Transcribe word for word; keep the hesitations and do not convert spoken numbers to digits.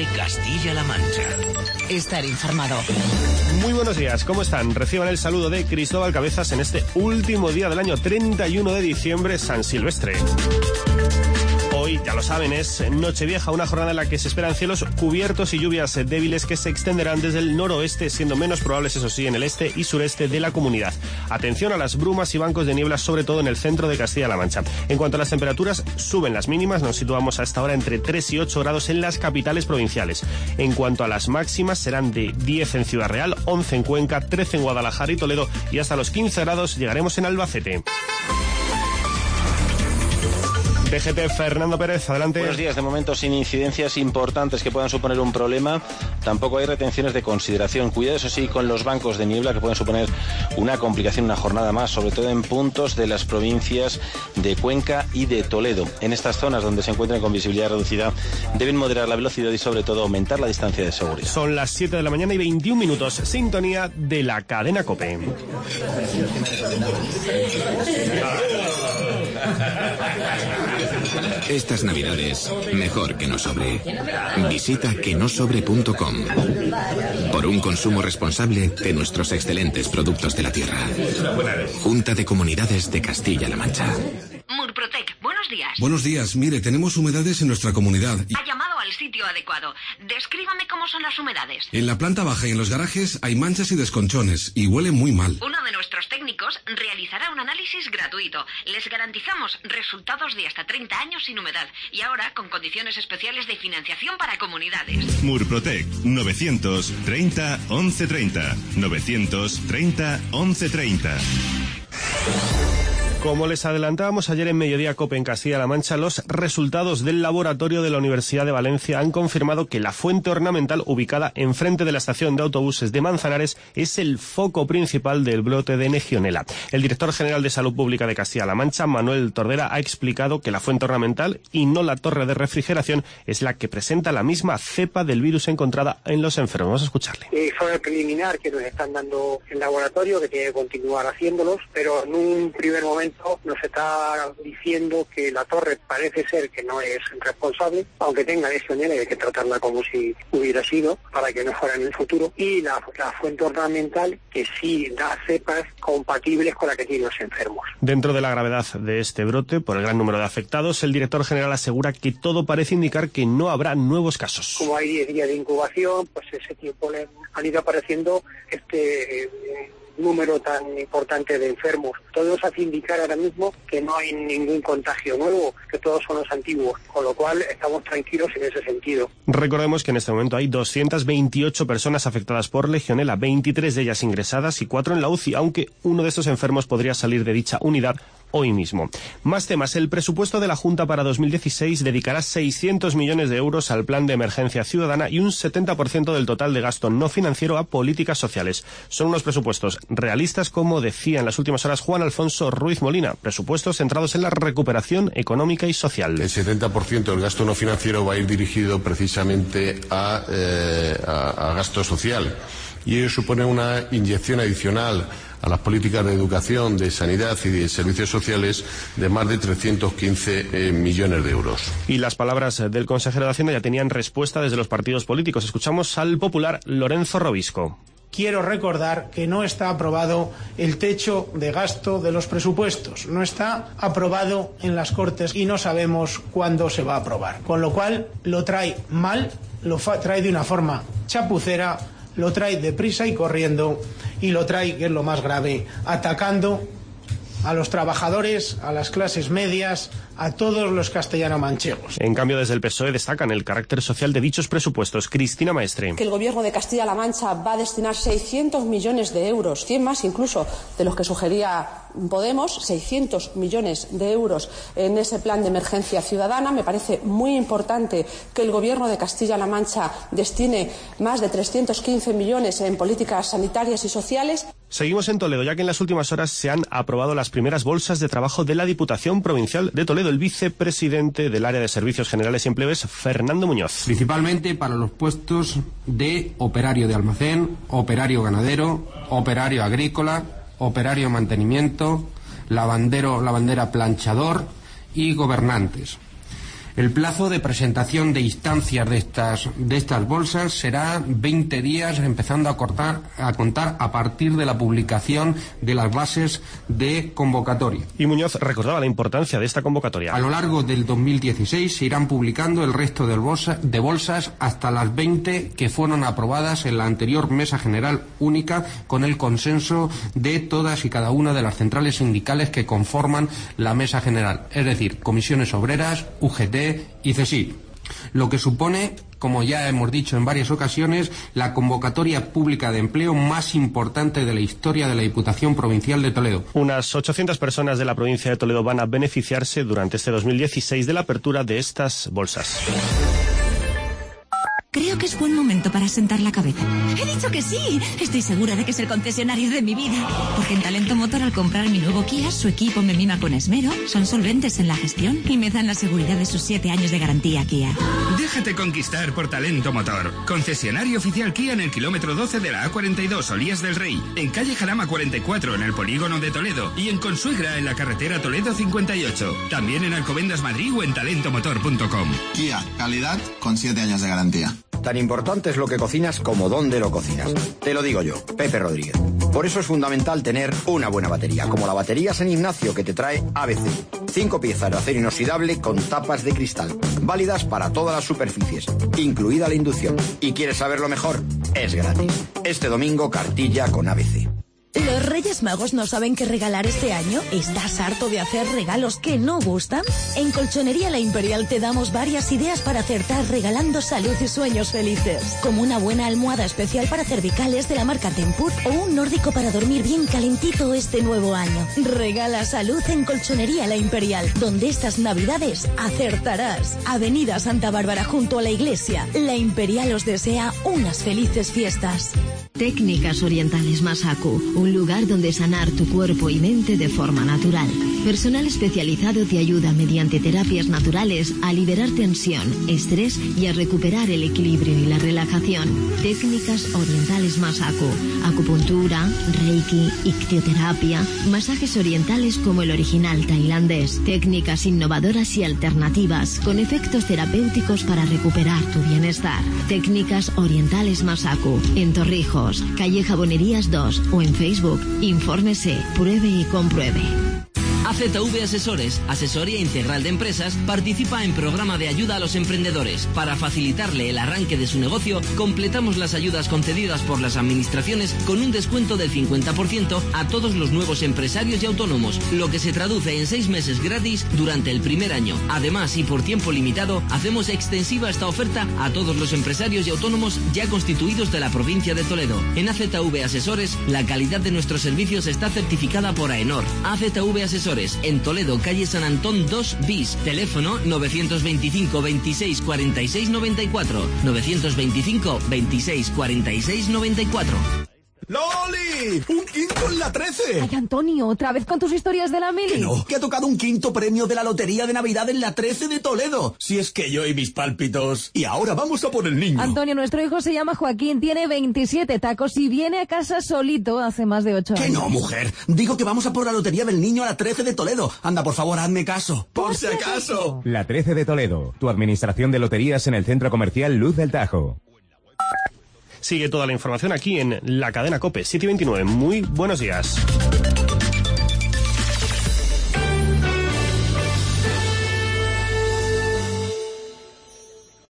de Castilla-La Mancha. Estar informado. Muy buenos días, ¿cómo están? Reciban el saludo de Cristóbal Cabezas en este último día del año treinta y uno de diciembre, San Silvestre. Hoy, ya lo saben, es Nochevieja, una jornada en la que se esperan cielos cubiertos y lluvias débiles que se extenderán desde el noroeste, siendo menos probables, eso sí, en el este y sureste de la comunidad. Atención a las brumas y bancos de niebla, sobre todo en el centro de Castilla-La Mancha. En cuanto a las temperaturas, suben las mínimas, nos situamos a esta hora entre tres y ocho grados en las capitales provinciales. En cuanto a las máximas, serán de diez en Ciudad Real, once en Cuenca, trece en Guadalajara y Toledo, y hasta los quince grados llegaremos en Albacete. D G T, Fernando Pérez, adelante. Buenos días. De momento, sin incidencias importantes que puedan suponer un problema, tampoco hay retenciones de consideración. Cuidado, eso sí, con los bancos de niebla que pueden suponer una complicación, una jornada más, sobre todo en puntos de las provincias de Cuenca y de Toledo. En estas zonas donde se encuentran con visibilidad reducida, deben moderar la velocidad y, sobre todo, aumentar la distancia de seguridad. Son las siete de la mañana y veintiún minutos. Sintonía de la cadena COPE. Estas navidades, mejor que no sobre. Visita que no sobre punto com. Por un consumo responsable de nuestros excelentes productos de la tierra. Junta de Comunidades de Castilla-La Mancha. Murprotec, buenos días. Buenos días, mire, tenemos humedades en nuestra comunidad. Y... Ha llamado al sitio adecuado. Descríbame cómo son las humedades. En la planta baja y en los garajes hay manchas y desconchones, y huele muy mal. Uno de nuestros técnicos realizará un análisis gratuito. Les garantizamos resultados de hasta treinta años sin humedad. Y ahora con condiciones especiales de financiación para comunidades. Murprotec, novecientos treinta once treinta. novecientos treinta once treinta. Como les adelantábamos ayer en Mediodía COPE en Castilla-La Mancha, los resultados del laboratorio de la Universidad de Valencia han confirmado que la fuente ornamental ubicada enfrente de la estación de autobuses de Manzanares es el foco principal del brote de Legionela. El director general de Salud Pública de Castilla-La Mancha, Manuel Tordera, ha explicado que la fuente ornamental y no la torre de refrigeración es la que presenta la misma cepa del virus encontrada en los enfermos. Vamos a escucharle. Eh, fue el preliminar que nos están dando el laboratorio, que tiene que continuar haciéndolos, pero en un primer momento nos está diciendo que la torre parece ser que no es responsable, aunque tenga Legionela y hay que tratarla como si hubiera sido, para que no fuera en el futuro, y la, la fuente ornamental que sí da cepas compatibles con la que tienen los enfermos. Dentro de la gravedad de este brote, por el gran número de afectados, el director general asegura que todo parece indicar que no habrá nuevos casos. Como hay diez días de incubación, pues ese tiempo le han ido apareciendo este... Eh, número tan importante de enfermos. Todo nos hace indicar ahora mismo que no hay ningún contagio nuevo, que todos son los antiguos, con lo cual estamos tranquilos en ese sentido. Recordemos que en este momento hay doscientas veintiocho personas afectadas por Legionela, veintitrés de ellas ingresadas y cuatro en la U C I, aunque uno de estos enfermos podría salir de dicha unidad hoy mismo. Más temas. El presupuesto de la Junta para dos mil dieciséis dedicará seiscientos millones de euros al plan de emergencia ciudadana y un setenta por ciento del total de gasto no financiero a políticas sociales. Son unos presupuestos realistas, como decía en las últimas horas Juan Alfonso Ruiz Molina, presupuestos centrados en la recuperación económica y social. El setenta por ciento del gasto no financiero va a ir dirigido precisamente a, eh, a, a gasto social, y ello supone una inyección adicional a las políticas de educación, de sanidad y de servicios sociales de más de trescientos quince eh, millones de euros. Y las palabras del consejero de Hacienda ya tenían respuesta desde los partidos políticos. Escuchamos al popular Lorenzo Robisco. Quiero recordar que no está aprobado el techo de gasto de los presupuestos, no está aprobado en las Cortes y no sabemos cuándo se va a aprobar. Con lo cual lo trae mal, lo trae de una forma chapucera, lo trae deprisa y corriendo y lo trae, que es lo más grave, atacando a los trabajadores, a las clases medias, a todos los castellano-manchegos. En cambio, desde el P S O E destacan el carácter social de dichos presupuestos. Cristina Maestre. Que el Gobierno de Castilla-La Mancha va a destinar seiscientos millones de euros, cien más incluso de los que sugería Podemos, seiscientos millones de euros en ese plan de emergencia ciudadana. Me parece muy importante que el Gobierno de Castilla-La Mancha destine más de trescientos quince millones en políticas sanitarias y sociales. Seguimos en Toledo, ya que en las últimas horas se han aprobado las primeras bolsas de trabajo de la Diputación Provincial de Toledo. El vicepresidente del área de Servicios Generales y Empleo es Fernando Muñoz. Principalmente para los puestos de operario de almacén, operario ganadero, operario agrícola, operario mantenimiento, lavandero, lavandera planchador y gobernantes. El plazo de presentación de instancias de estas, de estas bolsas será veinte días, empezando a, cortar, a contar a partir de la publicación de las bases de convocatoria. Y Muñoz recordaba la importancia de esta convocatoria. A lo largo del dos mil dieciséis se irán publicando el resto de, bolsa, de bolsas hasta las veinte que fueron aprobadas en la anterior Mesa General Única con el consenso de todas y cada una de las centrales sindicales que conforman la Mesa General, es decir, comisiones obreras, U G T y C S I. Lo que supone, como ya hemos dicho en varias ocasiones, la convocatoria pública de empleo más importante de la historia de la Diputación Provincial de Toledo. Unas ochocientas personas de la provincia de Toledo van a beneficiarse durante este dos mil dieciséis de la apertura de estas bolsas. Creo que es buen momento para sentar la cabeza. ¡He dicho que sí! Estoy segura de que es el concesionario de mi vida. Porque en Talento Motor, al comprar mi nuevo Kia, su equipo me mima con esmero, son solventes en la gestión y me dan la seguridad de sus siete años de garantía Kia. Déjate conquistar por Talento Motor. Concesionario oficial Kia en el kilómetro doce de la A cuarenta y dos, Olías del Rey. En calle Jarama cuarenta y cuatro, en el polígono de Toledo. Y en Consuegra, en la carretera Toledo cincuenta y ocho. También en Alcobendas Madrid o en talento motor punto com. Kia, calidad con siete años de garantía. Tan importante es lo que cocinas como dónde lo cocinas. Te lo digo yo, Pepe Rodríguez. Por eso es fundamental tener una buena batería, como la batería San Ignacio que te trae A B C. Cinco piezas de acero inoxidable con tapas de cristal, válidas para todas las superficies, incluida la inducción. ¿Y quieres saber lo mejor? Es gratis. Este domingo, cartilla con A B C. ¿Los Reyes Magos no saben qué regalar este año? ¿Estás harto de hacer regalos que no gustan? En Colchonería La Imperial te damos varias ideas para acertar regalando salud y sueños felices. Como una buena almohada especial para cervicales de la marca Tempur o un nórdico para dormir bien calentito este nuevo año. Regala salud en Colchonería La Imperial, donde estas navidades acertarás. Avenida Santa Bárbara junto a la iglesia. La Imperial os desea unas felices fiestas. Técnicas Orientales Masaku, un lugar donde sanar tu cuerpo y mente de forma natural. Personal especializado te ayuda mediante terapias naturales a liberar tensión, estrés y a recuperar el equilibrio y la relajación. Técnicas Orientales Masaku, acupuntura, reiki, ictioterapia, masajes orientales como el original tailandés, técnicas innovadoras y alternativas con efectos terapéuticos para recuperar tu bienestar. Técnicas Orientales Masaku, en Torrijos, calle Jabonerías dos o en Facebook. Infórmese, pruebe y compruebe. A Z V Asesores, asesoría integral de empresas, participa en programa de ayuda a los emprendedores. Para facilitarle el arranque de su negocio, completamos las ayudas concedidas por las administraciones con un descuento del cincuenta por ciento a todos los nuevos empresarios y autónomos, lo que se traduce en seis meses gratis durante el primer año. Además, y por tiempo limitado, hacemos extensiva esta oferta a todos los empresarios y autónomos ya constituidos de la provincia de Toledo. En A Z V Asesores, la calidad de nuestros servicios está certificada por AENOR. A Z V Asesores, en Toledo, calle San Antón dos bis, teléfono novecientos veinticinco veintiséis cuarenta y seis noventa y cuatro, novecientos veinticinco veintiséis cuarenta y seis noventa y cuatro. ¡Loli! ¡Un quinto en la trece! Ay, Antonio, ¿otra vez con tus historias de la mili? Que no, que ha tocado un quinto premio de la Lotería de Navidad en la trece de Toledo. Si es que yo y mis pálpitos. Y ahora vamos a por el niño. Antonio, nuestro hijo se llama Joaquín, tiene veintisiete tacos y viene a casa solito hace más de ocho años. Que no, mujer. Digo que vamos a por la Lotería del Niño a la trece de Toledo. Anda, por favor, hazme caso. Por si acaso. La trece de Toledo, tu administración de loterías en el centro comercial Luz del Tajo. Sigue toda la información aquí en la cadena COPE siete veintinueve. Muy buenos días.